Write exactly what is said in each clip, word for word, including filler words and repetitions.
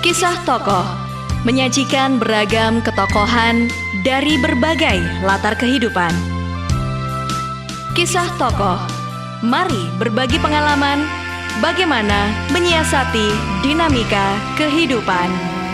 Kisah tokoh menyajikan beragam ketokohan dari berbagai latar kehidupan. Kisah tokoh, mari berbagi pengalaman bagaimana menyiasati dinamika kehidupan.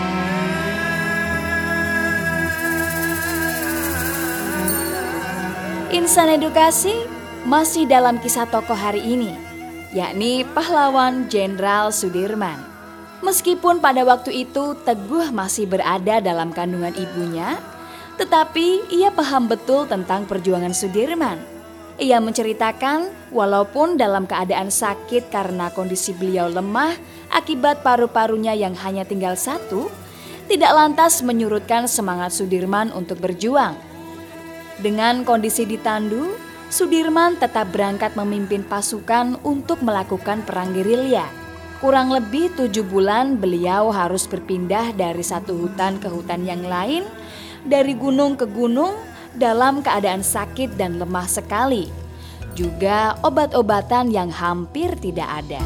Insan Edukasi masih dalam kisah tokoh hari ini, yakni pahlawan Jenderal Sudirman. Meskipun pada waktu itu Teguh masih berada dalam kandungan ibunya, tetapi ia paham betul tentang perjuangan Sudirman. Ia menceritakan walaupun dalam keadaan sakit karena kondisi beliau lemah akibat paru-parunya yang hanya tinggal satu, tidak lantas menyurutkan semangat Sudirman untuk berjuang. Dengan kondisi ditandu, Sudirman tetap berangkat memimpin pasukan untuk melakukan perang gerilya. Kurang lebih tujuh bulan beliau harus berpindah dari satu hutan ke hutan yang lain, dari gunung ke gunung dalam keadaan sakit dan lemah sekali. Juga obat-obatan yang hampir tidak ada.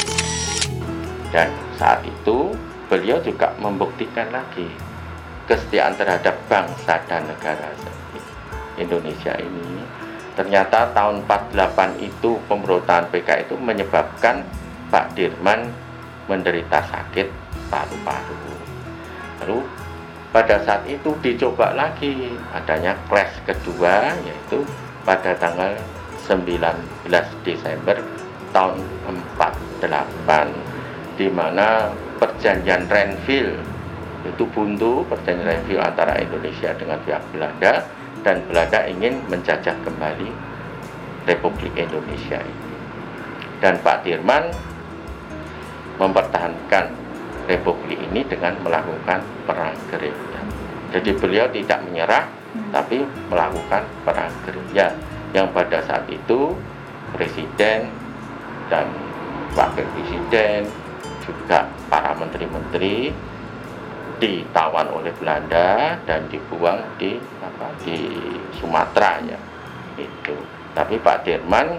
Dan saat itu beliau juga membuktikan lagi kesetiaan terhadap bangsa dan negara Indonesia ini. Ternyata tahun empat puluh delapan itu pemberontakan P K I itu menyebabkan Pak Dirman menderita sakit paru-paru. Lalu pada saat itu dicoba lagi adanya clash kedua, yaitu pada tanggal sembilan belas Desember tahun empat puluh delapan, di mana perjanjian Renville itu buntu, perjanjian Renville antara Indonesia dengan pihak Belanda, dan Belanda ingin menjajah kembali Republik Indonesia ini. Dan Pak Dirman mempertahankan republik ini dengan melakukan perang gerilya. Jadi beliau tidak menyerah, tapi melakukan perang gerilya yang pada saat itu presiden dan wakil presiden juga para menteri-menteri ditawan oleh Belanda dan dibuang di apa di Sumatera ya itu. Tapi Pak Dirman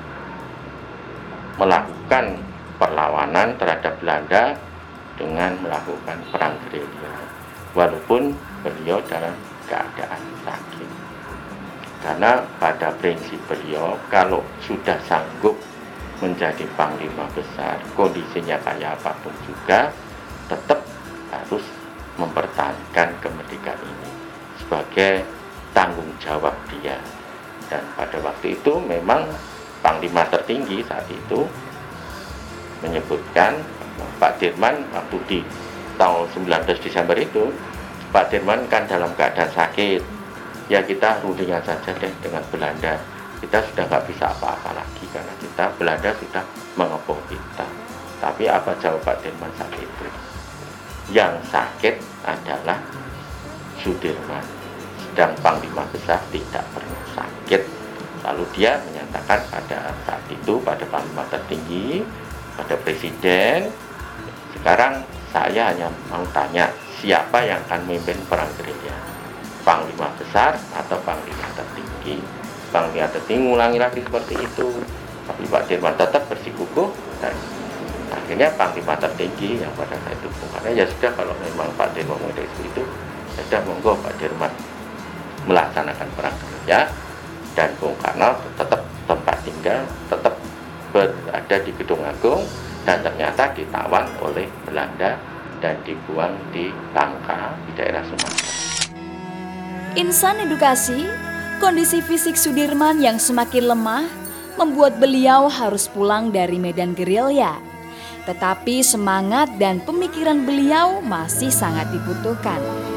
melakukan perlawanan terhadap Belanda dengan melakukan perang gerilya, walaupun beliau dalam keadaan sakit. Karena pada prinsip beliau, kalau sudah sanggup menjadi panglima besar, kondisinya kayak apapun juga, tetap harus mempertahankan kemerdekaan ini sebagai tanggung jawab dia. Dan pada waktu itu memang panglima tertinggi saat itu menyebutkan Pak Dirman waktu di tahun sembilan belas Desember itu, Pak Dirman kan dalam keadaan sakit. Ya kita rundingan saja deh dengan Belanda. Kita sudah nggak bisa apa-apa lagi karena kita Belanda sudah mengepung kita. Tapi apa jawab Pak Dirman saat itu? Yang sakit adalah Sudirman, sedang panglima besar tidak pernah sakit. Lalu dia menyatakan pada saat itu pada panglima tertinggi, pada presiden, sekarang saya hanya mau tanya siapa yang akan memimpin perang gerilya, panglima besar atau panglima tertinggi. Panglima tertinggi mengulangi lagi seperti itu, tapi Pak Dirman tetap bersikukuh dan akhirnya panglima tertinggi yang pada saat itu karena ya sudah kalau memang Pak Dirman menginstruksi itu, ya sudah monggo Pak Dirman melaksanakan perang gerilya dan Bung Karno tetap tempat tinggal, tetap berada di Gedung Agung dan ternyata ditawan oleh Belanda dan dibuang di Bangka di daerah Sumatera. Insan Edukasi, kondisi fisik Sudirman yang semakin lemah membuat beliau harus pulang dari medan gerilya. Tetapi semangat dan pemikiran beliau masih sangat dibutuhkan.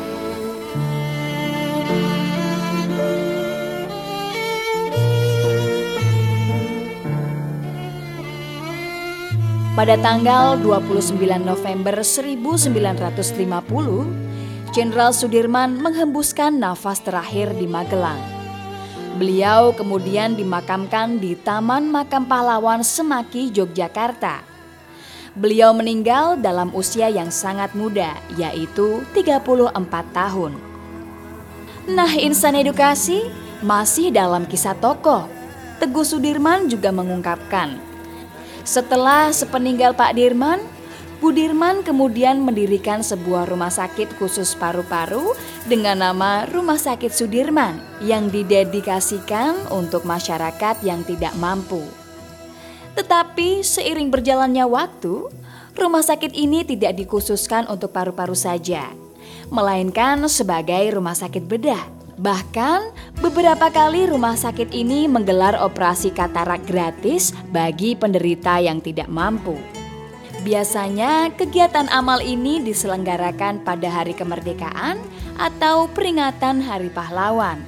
Pada tanggal dua puluh sembilan November seribu sembilan ratus lima puluh, Jenderal Sudirman menghembuskan nafas terakhir di Magelang. Beliau kemudian dimakamkan di Taman Makam Pahlawan Semaki, Yogyakarta. Beliau meninggal dalam usia yang sangat muda, yaitu tiga puluh empat tahun. Nah, Insan Edukasi masih dalam kisah tokoh. Teguh Sudirman juga mengungkapkan, setelah sepeninggal Pak Dirman, Budirman kemudian mendirikan sebuah rumah sakit khusus paru-paru dengan nama Rumah Sakit Sudirman yang didedikasikan untuk masyarakat yang tidak mampu. Tetapi seiring berjalannya waktu, rumah sakit ini tidak dikhususkan untuk paru-paru saja, melainkan sebagai rumah sakit bedah. Bahkan beberapa kali rumah sakit ini menggelar operasi katarak gratis bagi penderita yang tidak mampu. Biasanya kegiatan amal ini diselenggarakan pada hari kemerdekaan atau peringatan Hari Pahlawan.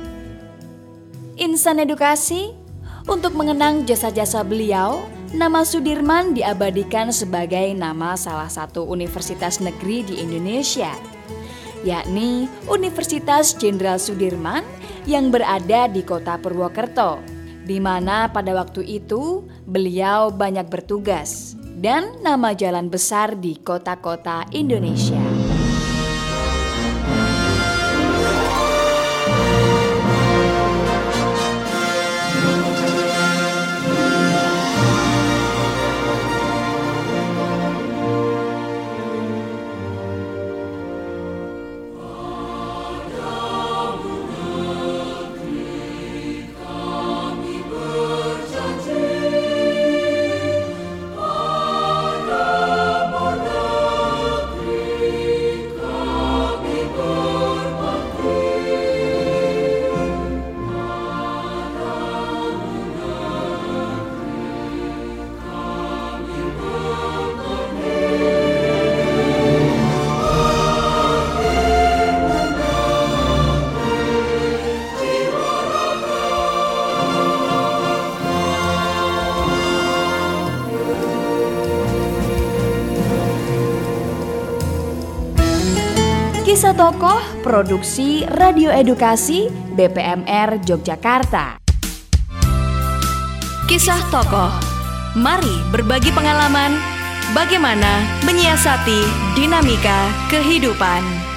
Insan edukasi, untuk mengenang jasa-jasa beliau, nama Sudirman diabadikan sebagai nama salah satu universitas negeri di Indonesia, yakni Universitas Jenderal Sudirman yang berada di kota Purwokerto, di mana pada waktu itu beliau banyak bertugas, dan nama jalan besar di kota-kota Indonesia. Kisah Tokoh, produksi Radio Edukasi B P M R Yogyakarta. Kisah Tokoh, mari berbagi pengalaman bagaimana menyiasati dinamika kehidupan.